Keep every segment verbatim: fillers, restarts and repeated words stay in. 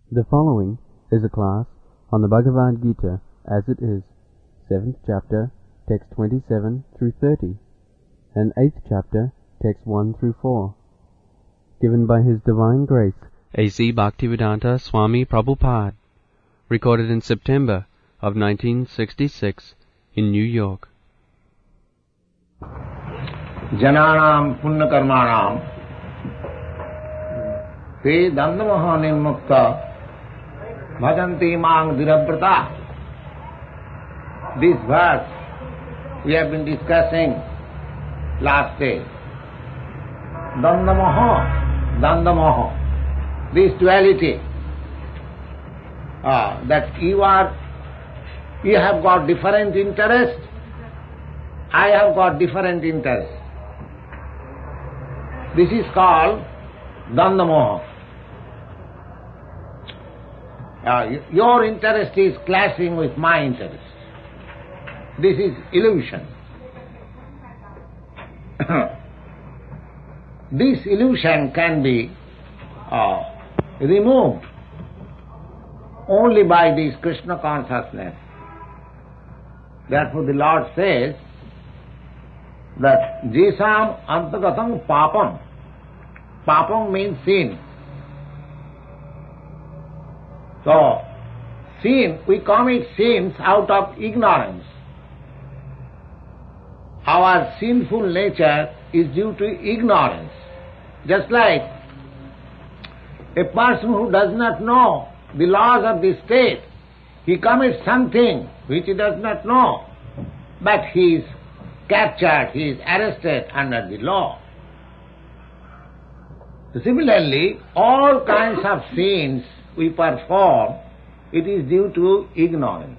The following is a class on the Bhagavad Gita as it is, seventh chapter, text twenty-seven through thirty, and eighth chapter, text one through four, given by His Divine Grace A C Bhaktivedanta Swami Prabhupada, recorded in September of nineteen sixty-six in New York. Jananam punya karmanam te dandamaha nirmukta bhajanti mang dhiravrata. This verse we have been discussing last day. Dandamaha, dandamaha, this duality, uh, that you are, you have got different interest, I have got different interest. This is called Dandamoha. Uh, your interest is clashing with my interest. This is illusion. This illusion can be uh, removed only by this Krishna consciousness. Therefore the Lord says that Jesam antagatam papam. Papam means sin. So, sin, we commit sins out of ignorance. Our sinful nature is due to ignorance. Just like a person who does not know the laws of the state, he commits something which he does not know, but he is captured, he is arrested under the law. Similarly, all kinds of sins we perform, it is due to ignorance.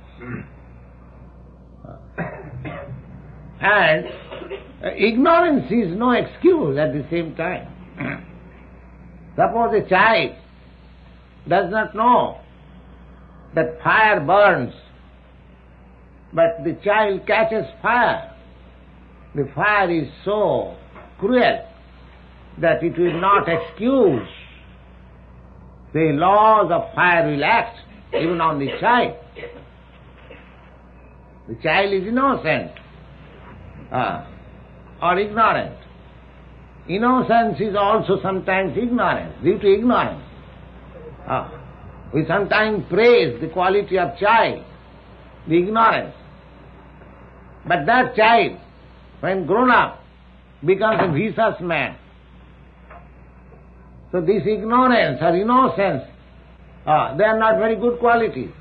And ignorance is no excuse at the same time. Suppose a child does not know that fire burns, but the child catches fire. The fire is so cruel that it will not excuse. The laws of fire will act even on the child. The child is innocent uh, or ignorant. Innocence is also sometimes ignorance, due to ignorance. Uh, we sometimes praise the quality of child, the ignorance. But that child, when grown up, becomes a vicious man. So this ignorance or innocence, uh, they are not very good qualities.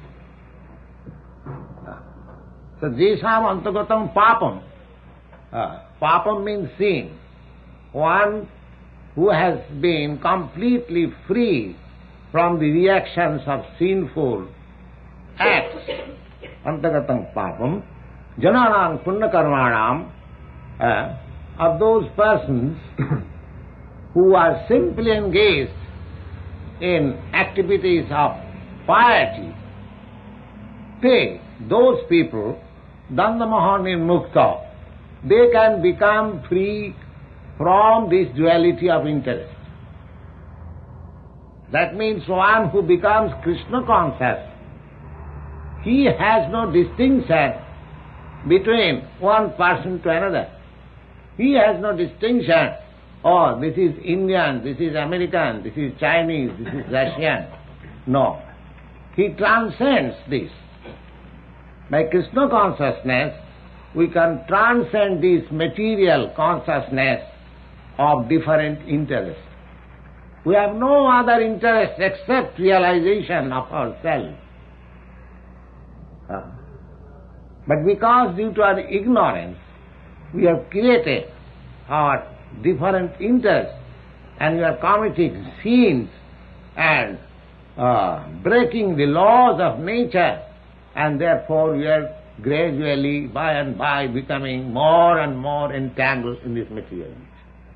So Jesam antagatam papam. Uh, papam means sin. One who has been completely free from the reactions of sinful acts. Antagatam papam. Jananam punya karmanam. Uh, of those persons who are simply engaged in activities of piety, they, those people, dandamaha nirmukta, they can become free from this duality of interest. That means one who becomes Krishna conscious, he has no distinction between one person to another. He has no distinction. Oh, this is Indian, this is American, this is Chinese, this is Russian. No. He transcends this. By Krishna consciousness, we can transcend this material consciousness of different interests. We have no other interest except realization of ourselves. But because due to our ignorance, we have created our different interests and we are committing sins and uh, breaking the laws of nature, and therefore we are gradually, by and by, becoming more and more entangled in this material nature.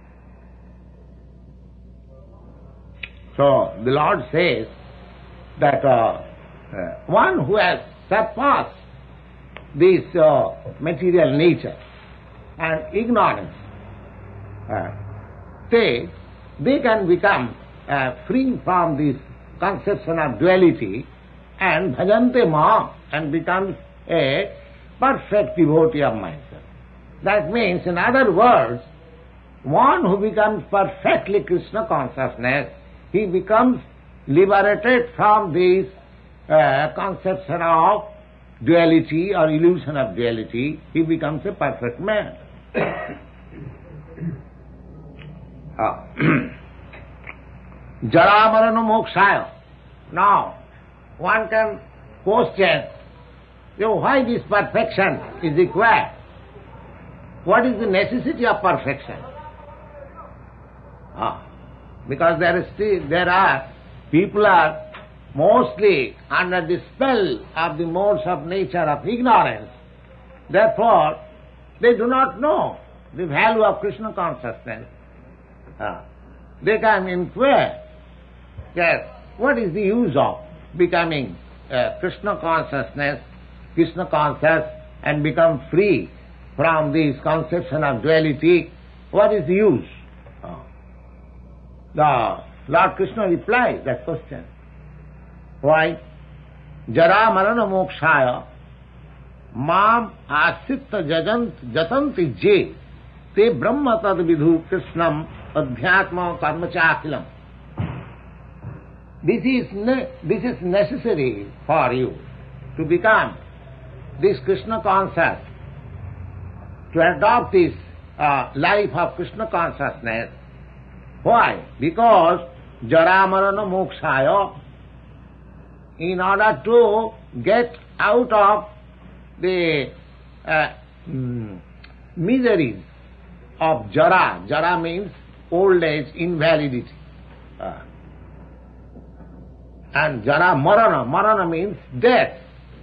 So the Lord says that uh, uh, one who has surpassed this uh, material nature and ignorance, uh, they, they can become uh, free from this conception of duality and bhajante ma and becomes a perfect devotee of myself. That means, in other words, one who becomes perfectly Krishna consciousness, he becomes liberated from this uh, conception of duality or illusion of duality. He becomes a perfect man. Ah. Jara marana mokshaya. Now, one can question, you know, why this perfection is required? What is the necessity of perfection? Ah, because there is still, there are, people are mostly under the spell of the modes of nature of ignorance. Therefore, they do not know the value of Krishna consciousness. Ah, they can inquire that what is the use of becoming uh, Krishna consciousness, Krishna conscious, and become free from this conception of duality? What is the use? Ah. The Lord Krishna replies that question. Why? Jara marana mokshaya mam asitta jajant jatanti je te brahma tad vidhu krishnam adhyatma karma chakilam. This is, ne- this is necessary for you to become this Krishna conscious, to adopt this uh, life of Krishna consciousness. Why? Because jara marana mokshaya, in order to get out of the uh, mm, miseries of jara. Jara means old age, invalidity. Uh, and jara marana, marana means death.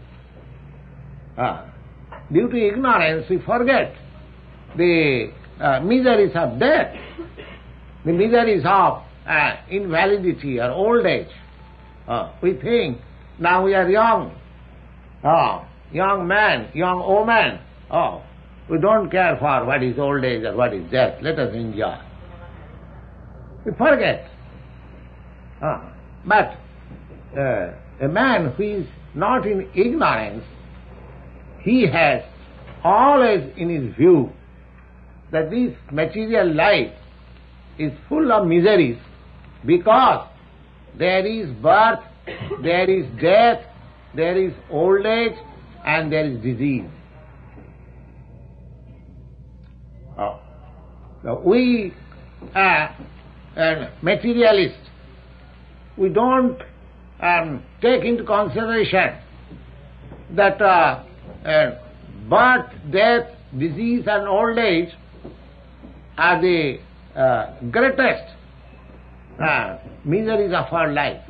Uh, due to ignorance, we forget the uh, miseries of death, the miseries of uh, invalidity or old age. Uh, we think, now we are young, oh, young man, young woman, oh, we don't care for what is old age or what is death, let us enjoy. We forget. Uh, but uh, a man who is not in ignorance, he has always in his view that this material life is full of miseries because there is birth, there is death, there is old age, and there is disease. Oh. Now we are uh, materialists. We don't um, take into consideration that uh, uh, birth, death, disease, and old age are the uh, greatest uh, miseries of our life,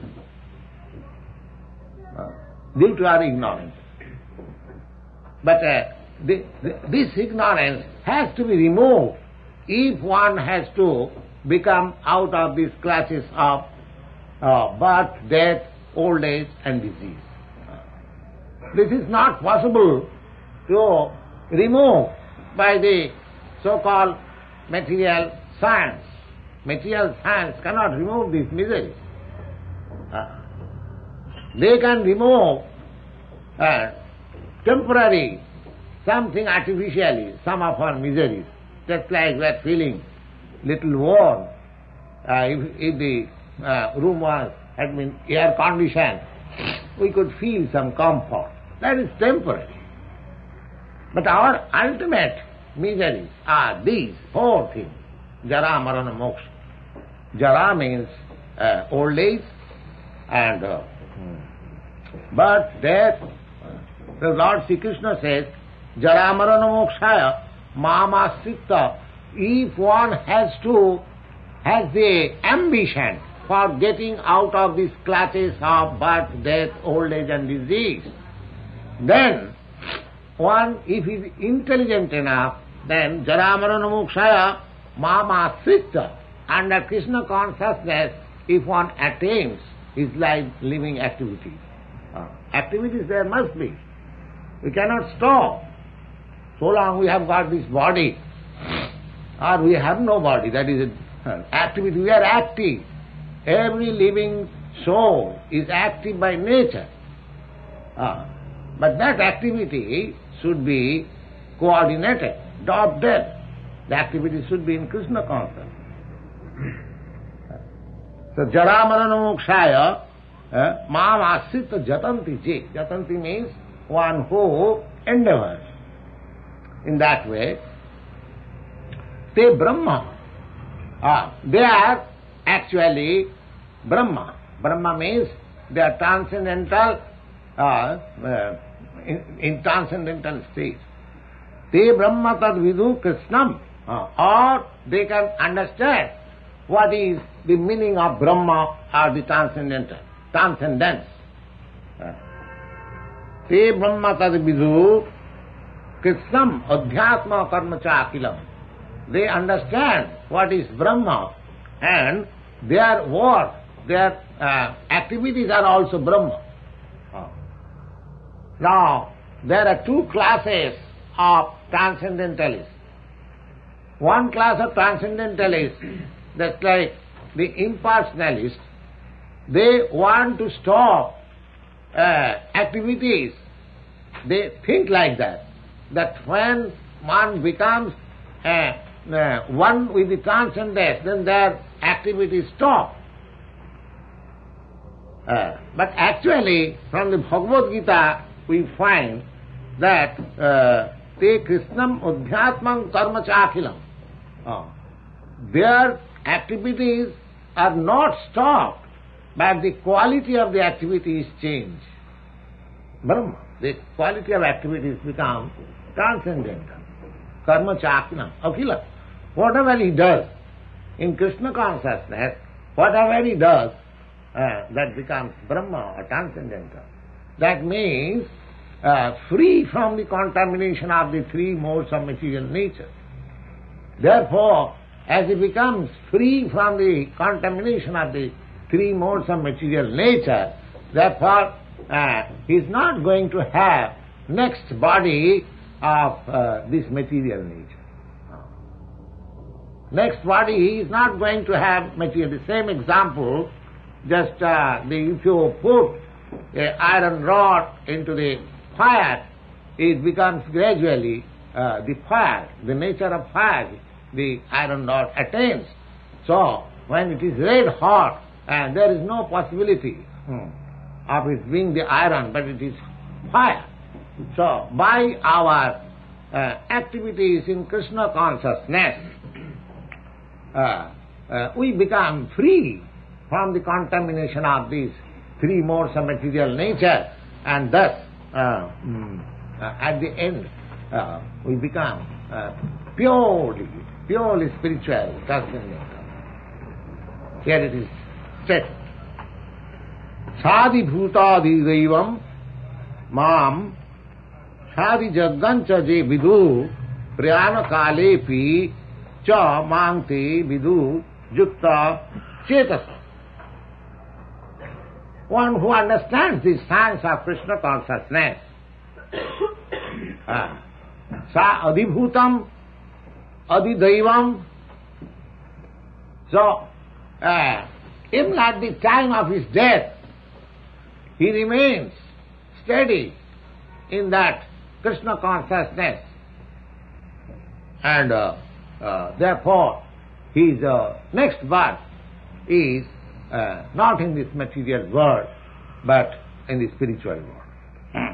uh, due to our ignorance. But uh, the, the, this ignorance has to be removed if one has to become out of these classes of uh, birth, death, old age, and disease. This is not possible to remove by the so-called material science. Material science cannot remove this misery. Uh, they can remove uh, temporary, something artificially, some of our miseries, just like we are feeling little warm. Uh, if, if the uh, room was had been air conditioned, we could feel some comfort. That is temporary. But our ultimate miseries are these four things. Jara, marana, moksha. Jara means uh, old age and uh, birth, death. The Lord Sri Krishna says, Jara, marana, mokshaya, mama-sitta. If one has to, has the ambition for getting out of these classes of birth, death, old age and disease, then one, if he is intelligent enough, then jara marana mokshaya mama-sitta. Under Krishna consciousness, if one attains his life living activities. Uh, activities there must be. We cannot stop. So long we have got this body, or we have no body, that is an activity. We are active. Every living soul is active by nature. Uh, but that activity should be coordinated, dot dead. The activity should be in Krishna consciousness. So, jara marana mokshaya, mam asrita jatanti je. Jatanti means one who endeavors. In that way, they Brahma. Ah, they are actually Brahma. Brahma means they are transcendental, uh, uh, in, in transcendental state. Te Brahma tad vidu Krishnam. Uh, or they can understand what is the meaning of Brahma or the transcendental, transcendence. Uh, Te Brahma tad vidu Krishnam adhyatma karma cha akilam. They understand what is Brahma and their work, their uh, activities are also Brahma. Uh. Now, there are two classes of transcendentalists. One class of transcendentalists, that's like the impersonalists, they want to stop uh, activities. They think like that, that when one becomes uh, uh, one with the transcendence, then their activities stop. Uh, but actually, from the Bhagavad Gita, we find that te Krishnam adhyatmam karma chakhilam. Uh, their activities are not stopped, but the quality of the activity is changed. Brahma, the quality of activities become transcendental. Karma chakhilam, akhila. Whatever he does in Krishna consciousness, whatever he does, uh, that becomes Brahma or transcendental. That means uh, free from the contamination of the three modes of material nature. Therefore, as he becomes free from the contamination of the three modes of material nature, therefore uh, he is not going to have next body of uh, this material nature. Next body he is not going to have material. The same example, just uh, the, if you put an iron rod into the fire, it becomes gradually uh, the fire, the nature of fire, the iron rod attains. So, when it is red hot, and there is no possibility hmm, of it being the iron, but it is fire. So, by our uh, activities in Krishna consciousness, uh, uh, we become free from the contamination of these three modes of material nature, and thus, uh, mm, uh, at the end, uh, we become uh, purely, purely spiritual, transcendental. Here it is said, Sadi bhutadi daivam mam Sadi jaggancha je vidu priyana kalepi cha mangte vidu yukta cetasa. One who understands the science of Krishna consciousness, uh, sa adibhutam, adidaivam. So, uh, even at the time of his death, he remains steady in that Krishna consciousness, and uh, uh, therefore his uh, next birth is uh, not in this material world, but in the spiritual world.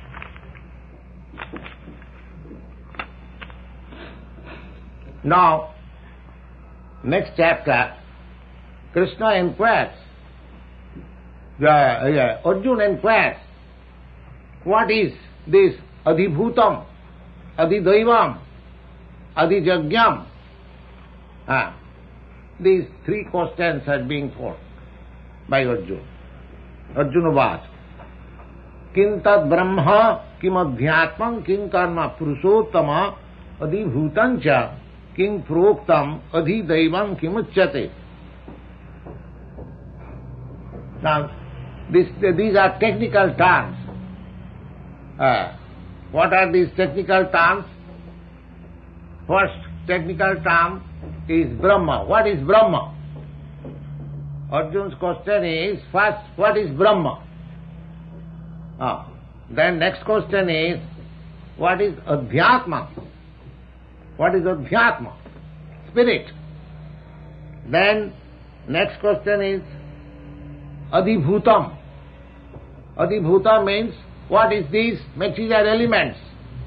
Now, next chapter, Krishna inquires, uh, uh, Arjuna inquires, what is this adhibhutam, adidaivam, adijagyam? Ah, these three questions are being put by Arjuna. Arjuna was, Kim tad brahma, kim adhyatmam, kim karma purushottama, adibhutancha, kim proktam, adidaivam, kim uchyate. Now, this, these are technical terms. Uh, what are these technical terms? First technical term is Brahma. What is Brahma? Arjuna's question is, first, what is Brahma? Ah. Then next question is, what is Adhyatma? What is Adhyatma? Spirit. Then next question is Adhibhutam. Adhibhuta means what is these material elements?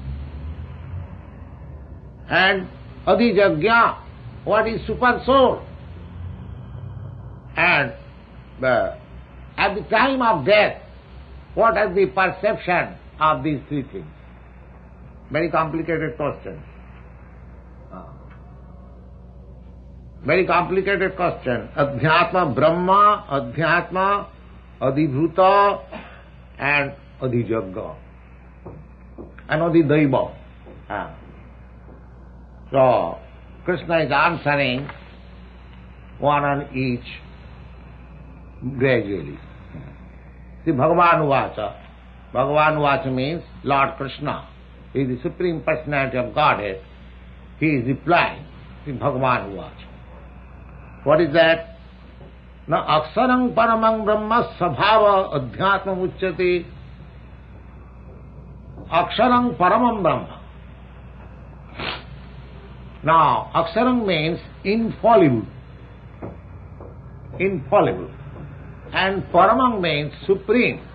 And Adhijagya, what is super soul? And uh, at the time of death, what is the perception of these three things? Very complicated question. Very complicated question. Adhyatma, Brahma, Adhyatma, Adhibhuta, and Adhijagga, and Adhidaiva. Ah. So, Krishna is answering one on each gradually. See, Bhagavan Uvacha. Bhagavan Uvacha means Lord Krishna. He is the Supreme Personality of Godhead. He is replying. See, Bhagavan Uvacha. What is that? Na aksarang paramang brahma sabhava adhyatma uchyate. Aksarang paramam brahma. Now, aksarang means infallible. Infallible. And paramam means supreme.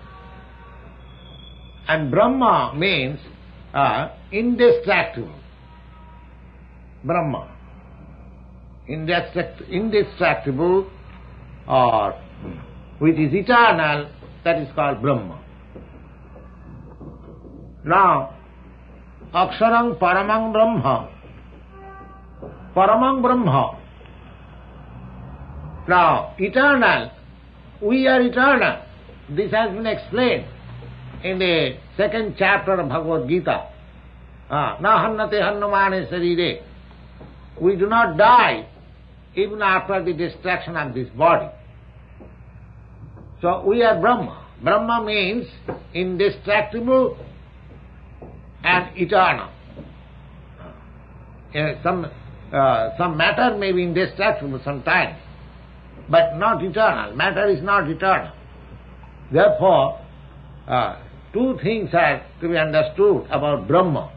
And Brahma means uh, indestructible. Brahma. Indestruct, indestructible or which is eternal, that is called Brahma. Now, Aksharang Paramang Brahma. Paramang Brahma. Now, eternal, we are eternal. This has been explained in the second chapter of Bhagavad Gita. Na hannate hannumane sarire. We do not die even after the destruction of this body. So we are Brahma. Brahma means indestructible and eternal. Uh, some, uh, some matter may be indestructible sometimes, but not eternal. Matter is not eternal. Therefore, uh, two things are to be understood about Brahma.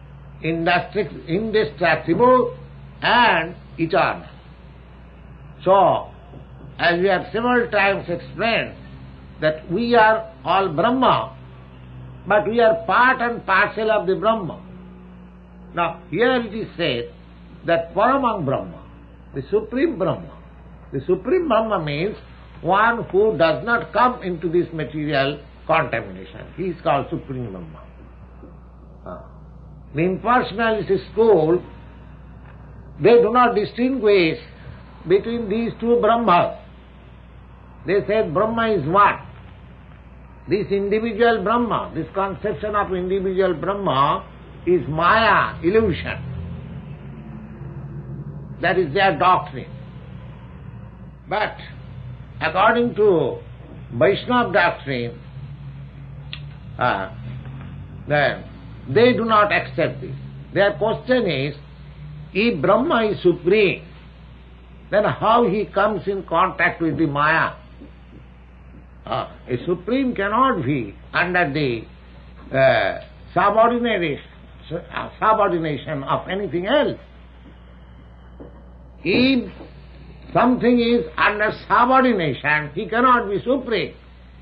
Indestructible and eternal. So, as we have several times explained, that we are all Brahma, but we are part and parcel of the Brahma. Now, here it is said that Paramang Brahma, the Supreme Brahma. The Supreme Brahma means one who does not come into this material contamination. He is called Supreme Brahma. Ah. The impersonalist school, they do not distinguish between these two Brahmas. They say Brahma is one. This individual Brahma, this conception of individual Brahma is Maya, illusion. That is their doctrine. But according to Vaishnava doctrine, uh, then they do not accept this. Their question is, if Brahma is supreme, then how he comes in contact with the Maya? Uh, a supreme cannot be under the uh, subordination, uh, subordination of anything else. If something is under subordination, he cannot be supreme.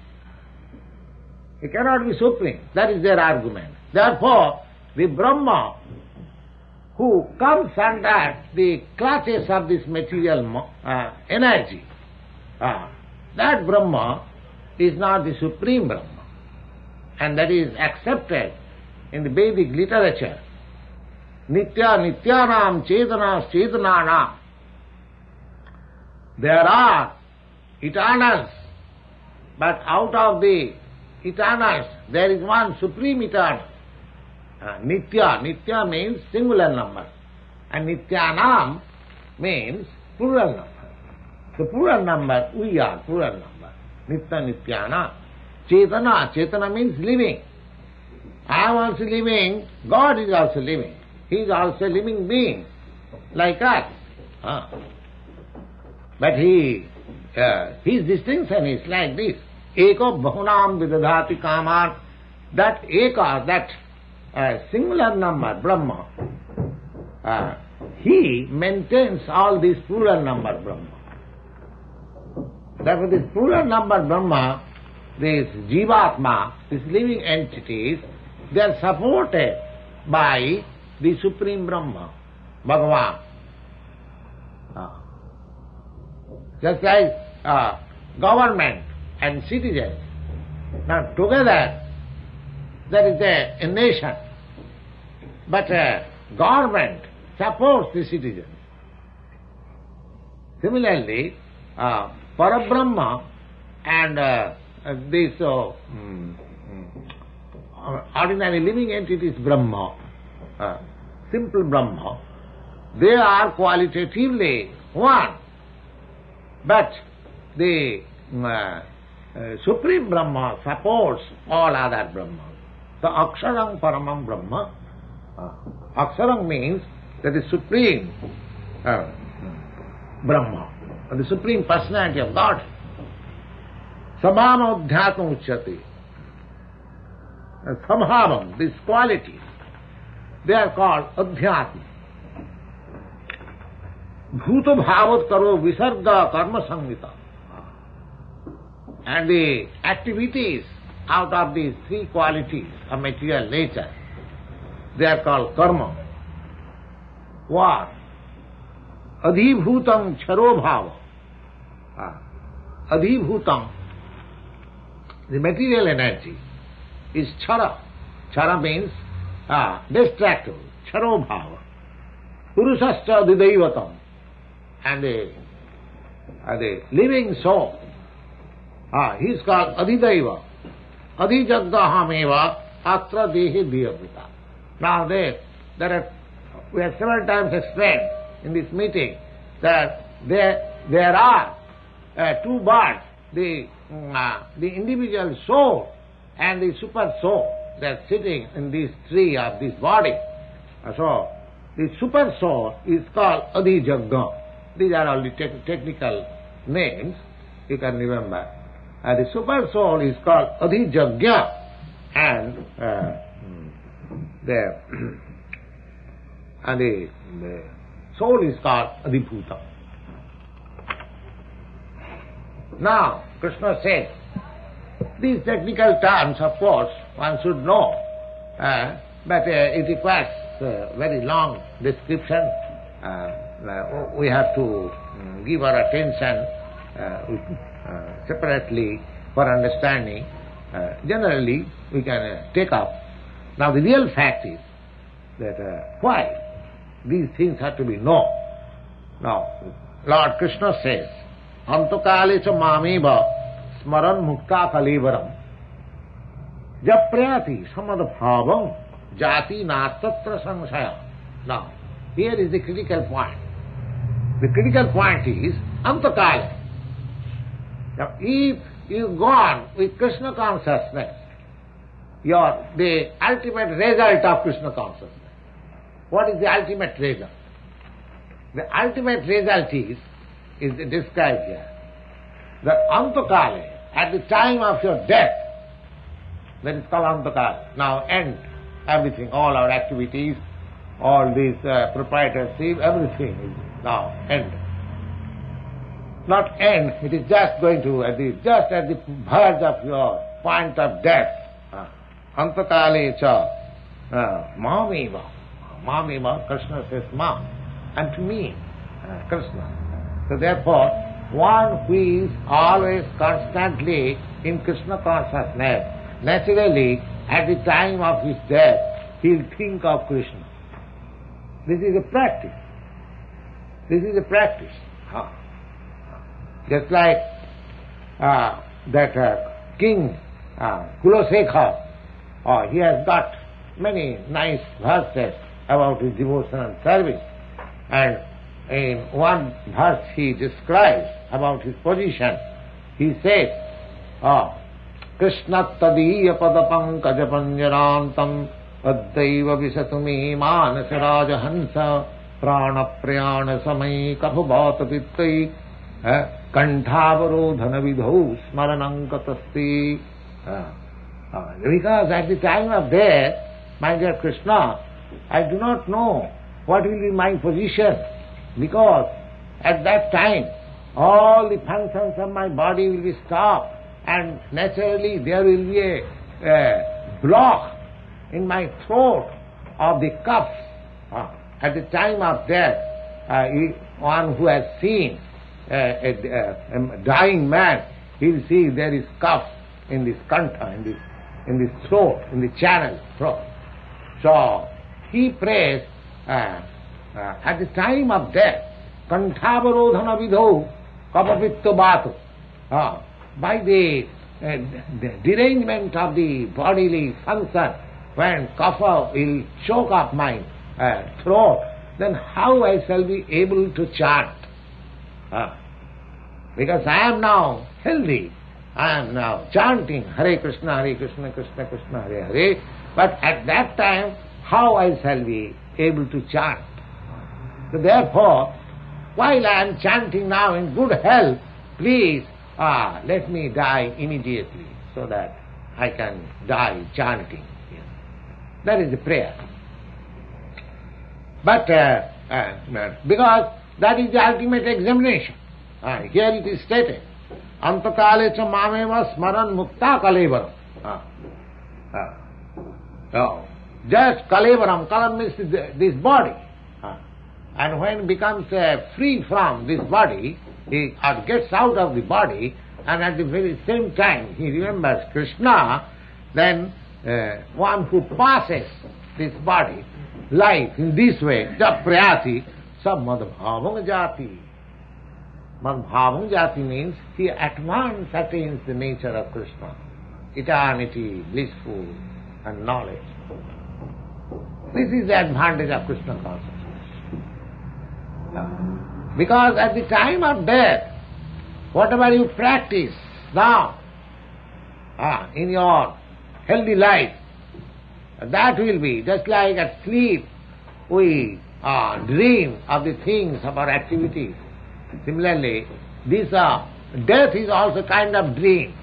He cannot be supreme. That is their argument. Therefore, the Brahma who comes under the clutches of this material uh, energy, uh, that Brahma is not the Supreme Brahma. And that is accepted in the Vedic literature. Nitya nityanam chetana chetananam. There are eternals, but out of the eternals there is one Supreme Eternal. Uh, nitya, nitya means singular number, and nityanam means plural number. The plural number, we are plural number. Nitya nityana. Chetana, chetana means living. I am also living, God is also living. He is also a living being, like us. Uh. But he uh, his distinction is like this. Eko bahunam vidadhati kaman. That eka, that uh, singular number, Brahma, uh, he maintains all these plural number Brahma. Therefore this plural number Brahma, these jivatma, these living entities, they are supported by the Supreme Brahma, Bhagavan. Uh, just like uh, government and citizens. Now together there is a, a nation, but a government supports the citizens. Similarly, uh, Parabrahma and uh, uh, this uh, mm, mm, ordinary living entities Brahma, uh, simple Brahma, they are qualitatively one, but the uh, uh, Supreme Brahma supports all other Brahmas. The Aksharang Paramam Brahma, uh, Aksharang means that the Supreme uh, Brahma, the Supreme Personality of God. Sabhama Udhyatma Uchyati. Sabhavam, these qualities, they are called Adhyatma. Bhuta bhavat karo visarga karma samhita. And the activities out of these three qualities of material nature, they are called karma. What? Adhibhutam charo bhava. Adhibhutam, the material energy, is chara. Chara means ah, destructible. Charo bhava. Purusascha adhidaivatam. And the, uh, the living soul, ah, he is called adhidaiva. Adhijaggahameva atra dehi dhyavita. Now there, there are, we have several times explained in this meeting that there, there are uh, two birds, the, uh, the individual soul and the super soul. They are sitting in this tree of this body. So, the super soul is called Adhijagga. These are all the te- technical names you can remember. Uh, the super soul is called Adhijagya, and uh, the, and the, the soul is called Adhibhuta. Now, Krishna says, these technical terms, of course, one should know, uh, but uh, it requires uh, very long description. Uh, uh, we have to um, give our attention uh, uh, separately for understanding. Uh, generally, we can uh, take up. Now, the real fact is that uh, why these things have to be known. Now, Lord Krishna says, Antakale cha mameva smaran mukta kalevaram japrayati samadbhavam jati nastatra samshaya. Now, here is the critical point. The critical point is Antakale. Now, if you go on with Krishna consciousness, your the ultimate result of Krishna consciousness. What is the ultimate result? The ultimate result is, is described here. The Antakale, at the time of your death, that is called Antakale. Now end everything, all our activities, all these uh, proprietorship, everything is now end. Not end, it is just going to, at the, just at the verge of your point of death. Antakale cha mameva. Mameva, Krishna says ma, and to me, uh, Krishna. So therefore, one who is always constantly in Krishna consciousness, naturally, at the time of his death, he will think of Krishna. This is a practice. This is a practice. Huh. Just like uh, that uh, king uh, Kulosekha, uh, he has got many nice verses about his devotion and service. And in one verse he describes about his position. He says, oh, Krishna tadiya padapankaja panjarantam addaiva visatumi manasa rajahansa prana prayana samai kabhavata pittai. kantavarodhana vidhau smaranankatasti. Because at the time of death, my dear Krishna, I do not know what will be my position, because at that time all the functions of my body will be stopped, and naturally there will be a, a block in my throat of the cuff. Uh, at the time of death, uh, he, one who has seen uh, a, a, a dying man, he will see there is cuff in this kantha, in this, in this throat, in the channel throat. So he prays uh, uh, at the time of death, kantavarodhana vidhau kapapitto batu. Uh, by the, uh, the derangement of the bodily function, when kapha will choke up my uh, throat, then how I shall be able to chant? Uh, because I am now healthy, I am now chanting Hare Krishna, Hare Krishna, Krishna Krishna, Hare Hare, but at that time, how I shall be able to chant? So therefore, while I am chanting now in good health, please ah, let me die immediately so that I can die chanting. That is the prayer. But uh, uh, because that is the ultimate examination. Uh, here it is stated, Antakale cha mameva smaran mukta kalevaram. Uh, uh, oh, just kalevaram, kalam means this body. Uh, and when it becomes uh, free from this body, he uh, gets out of the body, and at the very same time he remembers Krishna, then uh, one who passes this body, life in this way, japrayati, sab madbhavang jati. Madbhavang jati means he at once attains the nature of Krishna, eternity, blissful and knowledge. This is the advantage of Krishna consciousness. Because at the time of death, whatever you practice now ah, in your healthy life, that will be just like at sleep we uh, dream of the things of our activities. Similarly, this uh, death is also kind of dream.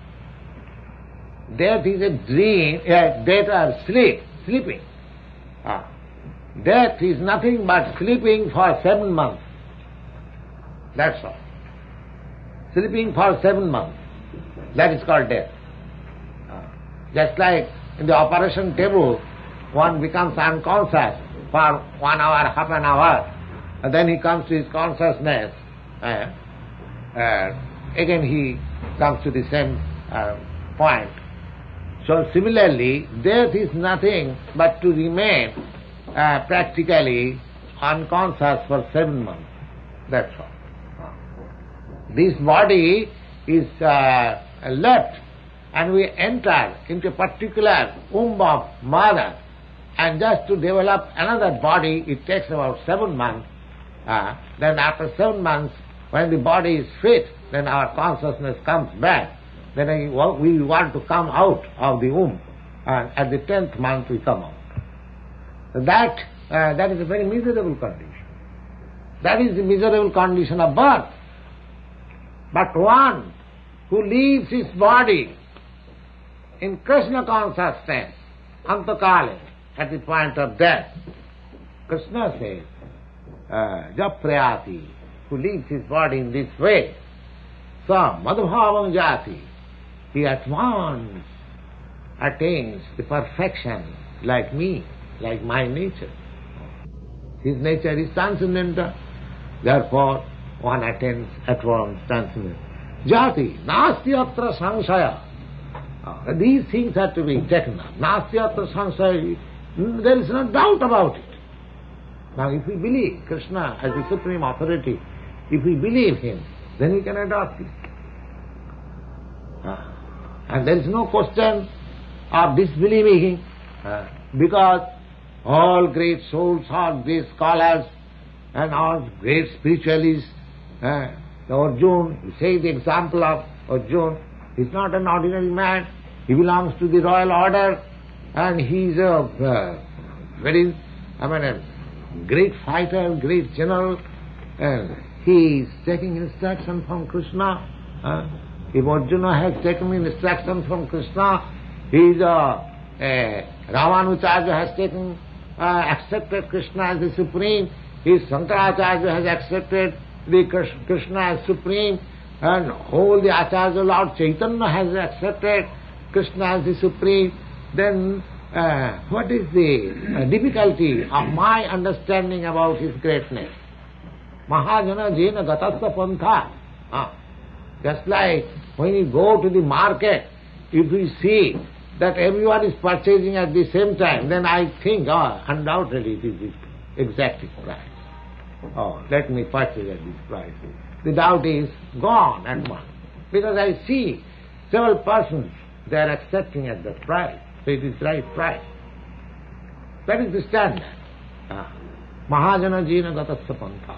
Death is a dream, uh, death or sleep, sleeping. Uh, death is nothing but sleeping for seven months. That's all. Sleeping for seven months. That is called death. Uh, just like in the operation table, one becomes unconscious for one hour, half an hour, and then he comes to his consciousness, uh, uh, again he comes to the same uh, point. So similarly, death is nothing but to remain uh, practically unconscious for seven months. That's all. This body is uh, left, and we enter into a particular womb of mother, and just to develop another body, it takes about seven months. Uh, then after seven months, when the body is fit, then our consciousness comes back. Then we want to come out of the womb, and at the tenth month we come out. So that uh, that is a very miserable condition. That is the miserable condition of birth. But one who leaves his body in Krishna consciousness, antakale, at the point of death, Krishna says, japrayati, who leaves his body in this way, sa madhbhavang jati, he at once attains the perfection like me, like my nature. His nature is transcendental, therefore one attains at once transcendental. Jati, nasti atra samsaya. Uh, these things have to be taken up. Nasti atra samsaya, there is no doubt about it. Now if we believe Krishna as the supreme authority, if we believe him, then we can adopt it. Uh, and there is no question of disbelieving him, uh, because all great souls, all great scholars, and all great spiritualists, uh, Arjuna, you say the example of Arjuna, he is not an ordinary man, he belongs to the royal order, and he is a uh, very, I mean, a great fighter, great general, and he is taking instruction from Krishna. Uh, if Arjuna has taken instruction from Krishna, he is a, a Ramanujarya has taken, uh, accepted Krishna as the Supreme, his Shankaracharya has accepted the Krishna as Supreme, and whole the Acharya Lord Chaitanya has accepted Krishna as the Supreme, then uh, what is the uh, difficulty of my understanding about his greatness? Mahajana jena gatasya pantha. Ah. Just like when you go to the market, if you see that everyone is purchasing at the same time, then I think, oh, undoubtedly it is the exact price. Oh, let me purchase at this price. The doubt is gone at once. Because I see several persons, they are accepting at that price. So it is right price. That is the standard. Ah. Mahajana jena gatasya pantha.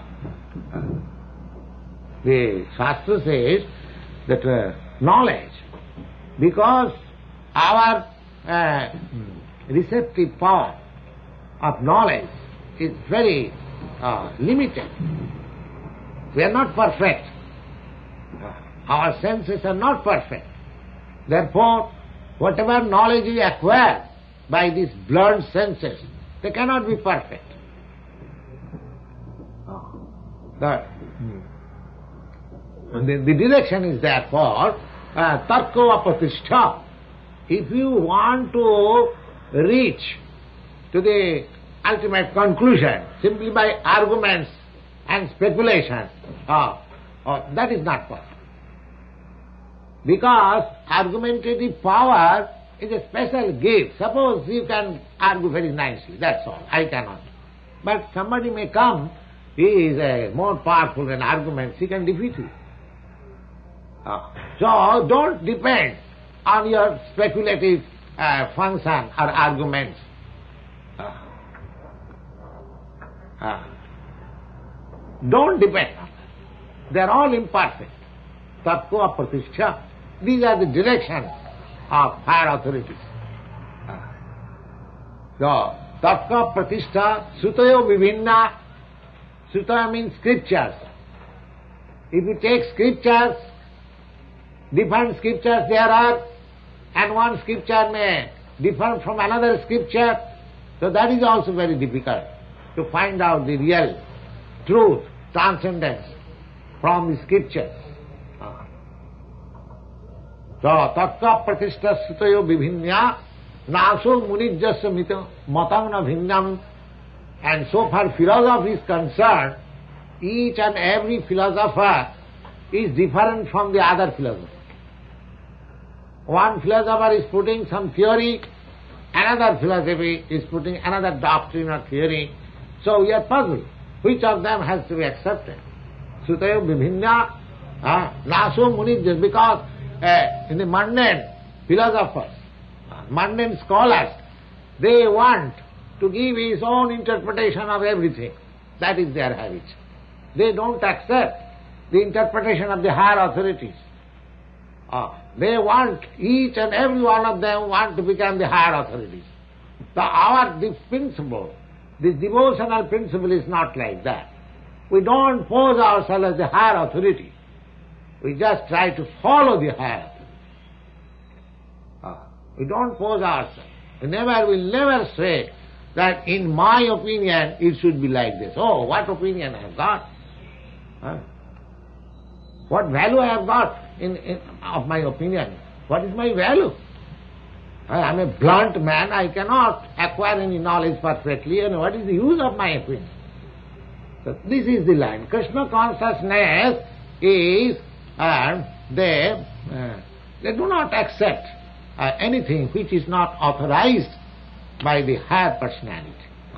The Shastra says that uh, knowledge, because our uh, receptive power of knowledge is very uh, limited. We are not perfect. Uh, our senses are not perfect. Therefore, whatever knowledge we acquire by these blurred senses, they cannot be perfect. The, the, the direction is therefore uh, tarko apatishtha. If you want to reach to the ultimate conclusion simply by arguments and speculation, uh, uh, that is not possible. Because argumentative power is a special gift. Suppose you can argue very nicely, that's all, I cannot. But somebody may come, he is uh, more powerful than arguments, he can defeat you. Uh, so don't depend on your speculative uh, function or arguments. Uh, uh, don't depend on them. They are all imperfect. Tattva pratishtha. These are the directions of higher authorities. Uh, so, tattva pratishtha sutayo vivinna. Sutta means scriptures. If you take scriptures, different scriptures there are, and one scripture may differ from another scripture, so that is also very difficult to find out the real truth, transcendence from the scriptures. So, tattva pratishtha sutayo vivinnya naso munijjasya mita matangna bhinnam. And so far philosophy is concerned, each and every philosopher is different from the other philosopher. One philosopher is putting some theory, another philosophy is putting another doctrine or theory. So we are puzzled. Which of them has to be accepted? Sutayo vivinna naso munijjas, because uh, in the mundane philosophers, mundane scholars, they want to give his own interpretation of everything. That is their habit. They don't accept the interpretation of the higher authorities. Uh, they want, each and every one of them want to become the higher authorities. So our this principle, this devotional principle is not like that. We don't pose ourselves as the higher authority. We just try to follow the higher authority. Uh, we don't pose ourselves. We never will never say that in my opinion it should be like this. Oh, what opinion I have got? Huh? What value I have got in, in of my opinion? What is my value? I am a blunt man, I cannot acquire any knowledge perfectly, and what is the use of my opinion? So this is the line. Krishna consciousness is, uh, they, uh, they do not accept uh, anything which is not authorized by the higher personality.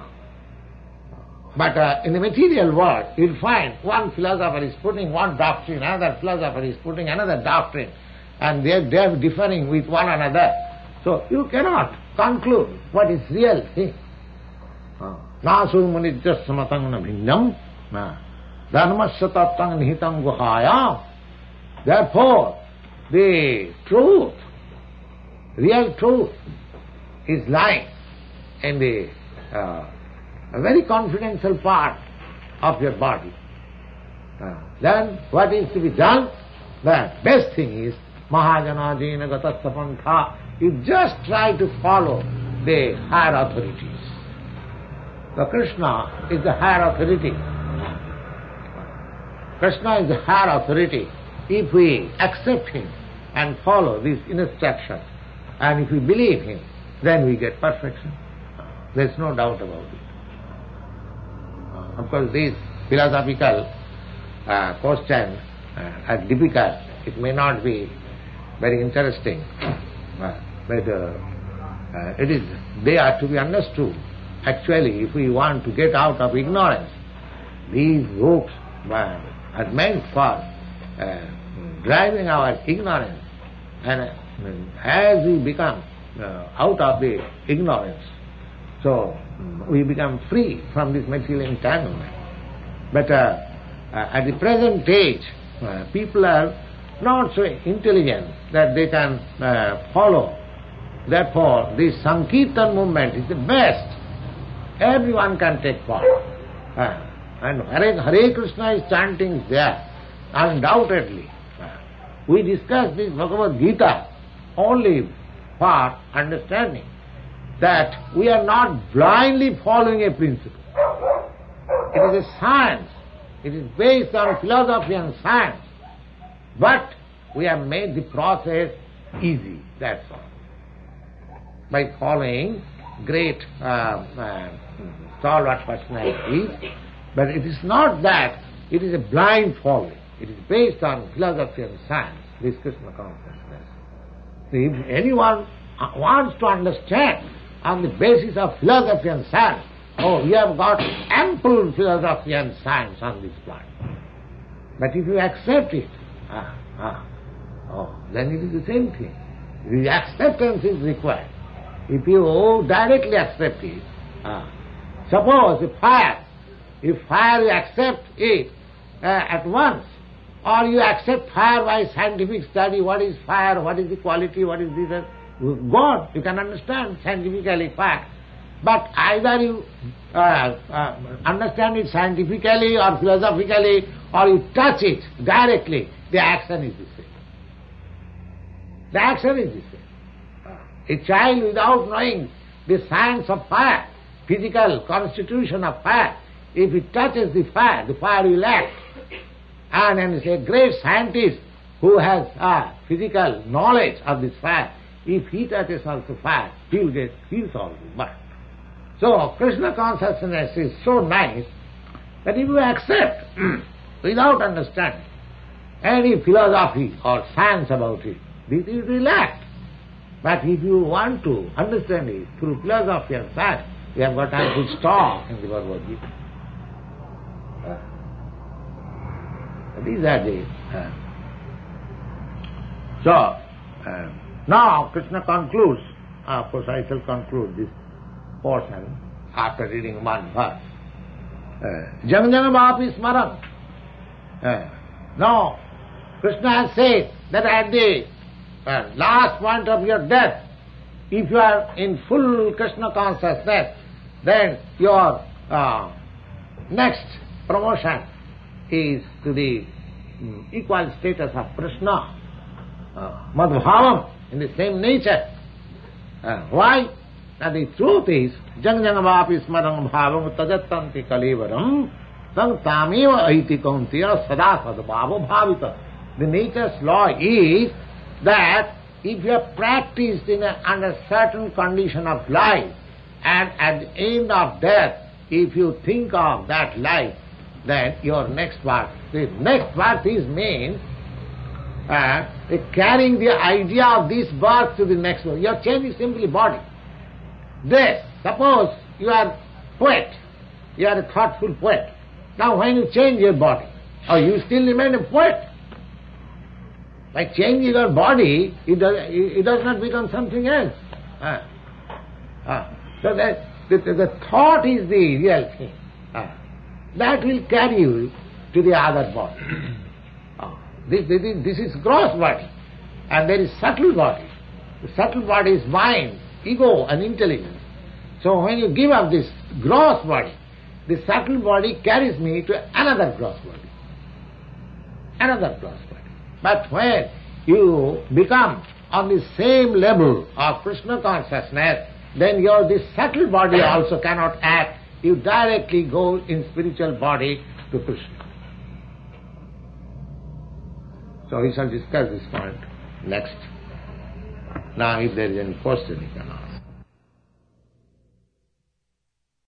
But uh, in the material world, you'll find one philosopher is putting one doctrine, another philosopher is putting another doctrine, and they're, they're differing with one another. So you cannot conclude what is real thing. Nasu munijjasya matangna bhinnam dharmasya tattang nihitam guhayam. Therefore, the truth, real truth, is lying in the uh, a very confidential part of your body. Uh, then what is to be done? The best thing is Mahajana Jena Gatasya Pantha. You just try to follow the higher authorities. So Krishna is the higher authority. Krishna is the higher authority. If we accept him and follow these instructions, and if we believe him, then we get perfection. There is no doubt about it. Of course, these philosophical uh, questions uh, are difficult. It may not be very interesting, uh, but uh, uh, it is. They are to be understood. Actually, if we want to get out of ignorance, these books uh, are meant for uh, driving our ignorance, and uh, as we become uh, out of the ignorance, so we become free from this material entanglement. But uh, uh, at the present age, uh, people are not so intelligent that they can uh, follow. Therefore, this Sankirtan movement is the best. Everyone can take part. Uh, and Hare, Hare Krishna is chanting there, undoubtedly. Uh, we discuss this Bhagavad Gita only for understanding that we are not blindly following a principle. It is a science. It is based on philosophy and science. But we have made the process easy, that's all. By following great uh, uh, stalwart personalities. But it is not that, it is a blind following. It is based on philosophy and science, this Krishna consciousness. So if anyone wants to understand on the basis of philosophy and science, oh, we have got ample philosophy and science on this planet. But if you accept it, ah, ah, oh, then it is the same thing. The acceptance is required. If you directly accept it, ah, suppose a fire, if fire you accept it uh, at once, or you accept fire by scientific study, what is fire, what is the quality, what is this, God, you can understand scientifically fire. But either you uh, uh, understand it scientifically or philosophically, or you touch it directly, the action is the same. The action is the same. A child without knowing the science of fire, physical constitution of fire, if he touches the fire, the fire will act. And then a great scientist who has uh, physical knowledge of this fire, if he touches also fire, he will get, he will also burn. So, Krishna consciousness is so nice that if you accept without understanding any philosophy or science about it, this will act. But if you want to understand it through philosophy and science, we have got ample stock in the Bhagavad Gita. Uh, these are the... Uh, so, uh, now Krishna concludes, uh, of course I shall conclude this portion after reading one verse. Jana jana bhapi smaran. Now, Krishna has said that at the uh, last point of your death, if you are in full Krishna consciousness, then your uh, next promotion is to the um, equal status of Krishna, uh, Madhbhavam, in the same nature. Uh, why? Now the truth is, jang jang vapi smarang bhavam tajattanti kalevaram sang tameva aiti kauntiya sada sadbhava bhavita. The nature's law is that if you have practiced in a, under certain condition of life, and at the end of death, if you think of that life, then your next birth, the next birth is means uh, carrying the idea of this birth to the next one. You are changing simply body. This, suppose you are poet, you are a thoughtful poet. Now when you change your body, or you still remain a poet, by changing your body, it does, it does not become something else. Uh, uh, so that the, the thought is the real thing. Uh, that will carry you to the other body. uh, this, this, is, this is gross body, and there is subtle body. The subtle body is mind, ego and intelligence. So when you give up this gross body, the subtle body carries me to another gross body. another plus body. But when you become on the same level of Krishna consciousness, then your this subtle body also cannot act. You directly go in spiritual body to Krishna. So we shall discuss this point next. Now if there is any question, you can